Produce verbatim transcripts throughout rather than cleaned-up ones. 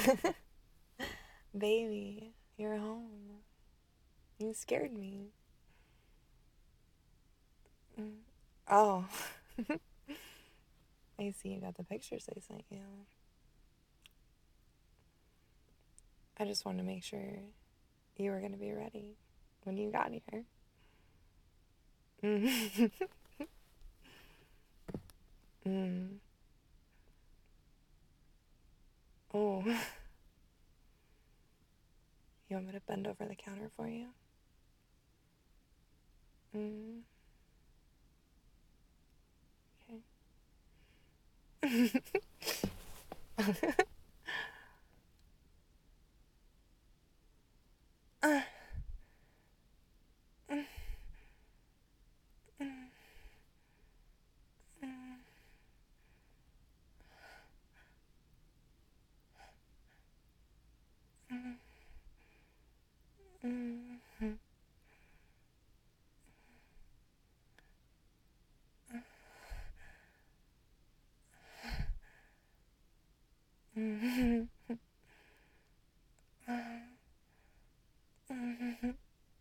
Baby, you're home. You scared me. Mm. Oh, I see you got the pictures I sent you. I just wanted to make sure you were going to be ready when you got here. Mm. Mm. Oh, you want me to bend over the counter for you? Mm. Okay. uh, mm, mm, mm, mm, mm, mm, mm,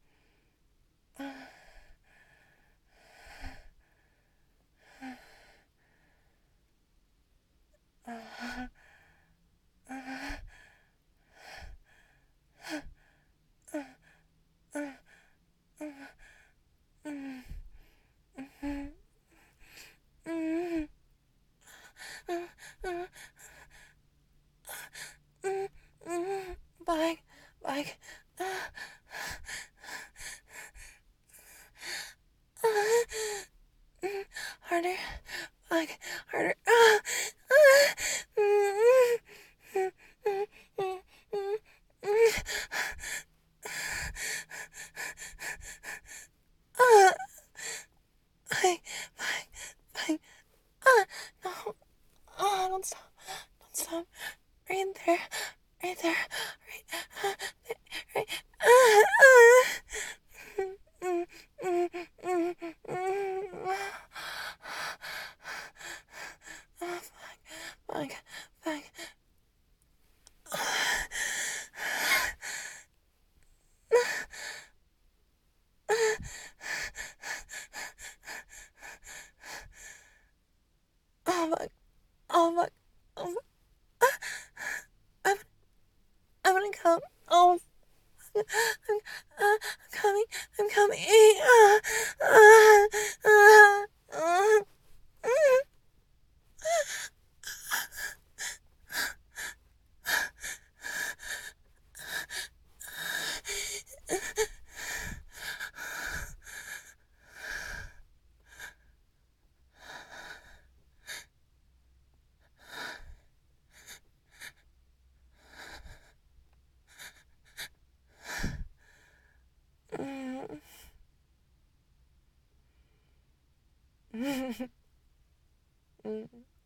Bye, bye. Harder, like harder. Bye, bye, bye. No, oh, don't stop, don't stop. Right there, right there, right, right. Fuck, fuck. Oh fuck, oh fuck, oh fuck. I'm, I'm gonna come. Oh, I'm, uh, I'm coming, I'm coming. Uh, uh, uh, uh, uh.